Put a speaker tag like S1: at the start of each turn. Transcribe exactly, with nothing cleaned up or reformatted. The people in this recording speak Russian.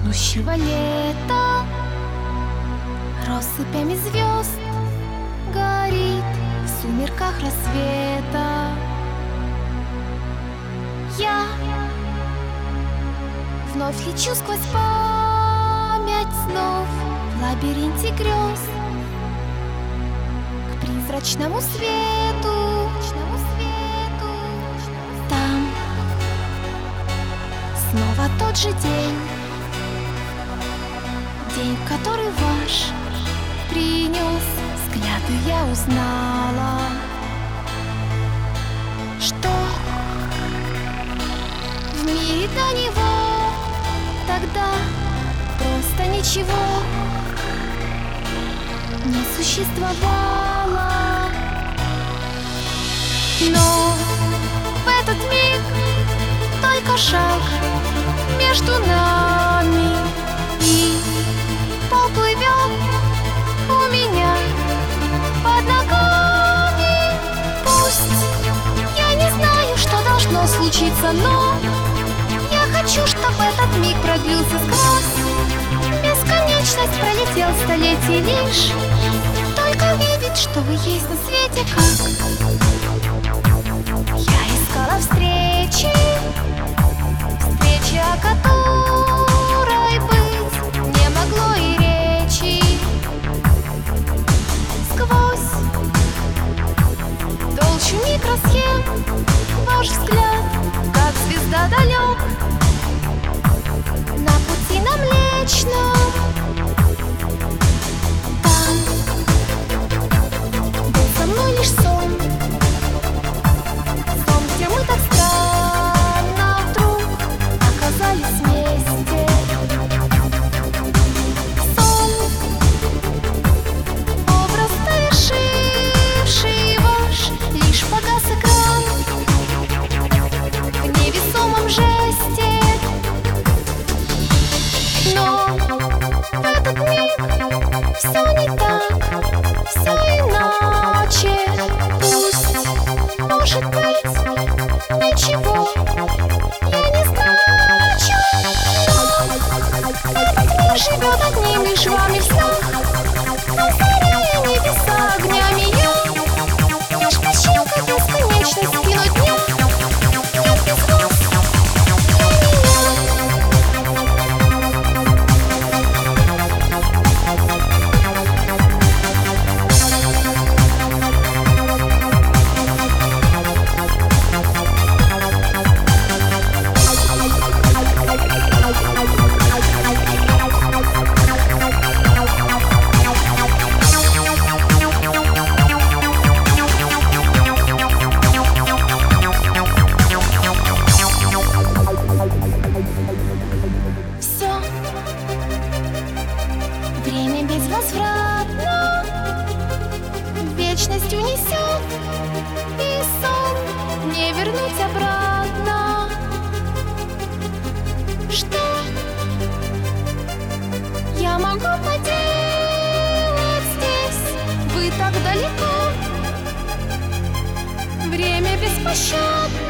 S1: Веснущего лета россыпями звезд горит в сумерках рассвета. Я вновь лечу сквозь память снов в лабиринте грез к призрачному свету. Там снова тот же день, день, который ваш принес взгляд, и я узнала, что в мире до него тогда просто ничего не существовало. Но в этот миг только шаг между нами, и поплывем у меня под ногами. Пусть я не знаю, что должно случиться, но я хочу, чтобы этот миг продлился сквозь бесконечность, пролетел столетий лишь только видеть, что вы есть на свете. Как я искала встречи, встречи, о которой быть не могло и речи. Сквозь толщу микросхем ваш взгляд, как звезда, далек на пути нам Млечном. Там был со мной лишь сон, сон, где мы так странно вдруг оказались вместе. Сон, образ совершивший ваш, лишь погас экран в невесомом жесте. Но в этот миг все не так, все иначе. Пусть, может быть, ничего я не значу, но этот мир живет одним лишь вами в снах, озаряя небеса огнями. Я лишь песчинка бесконечной спиной дня. Нет без вас и меня. Все время безвозвратно в вечность унесет, и сон не вернуть обратно. Что я могу поделать здесь? Вы так далеко, время беспощадно.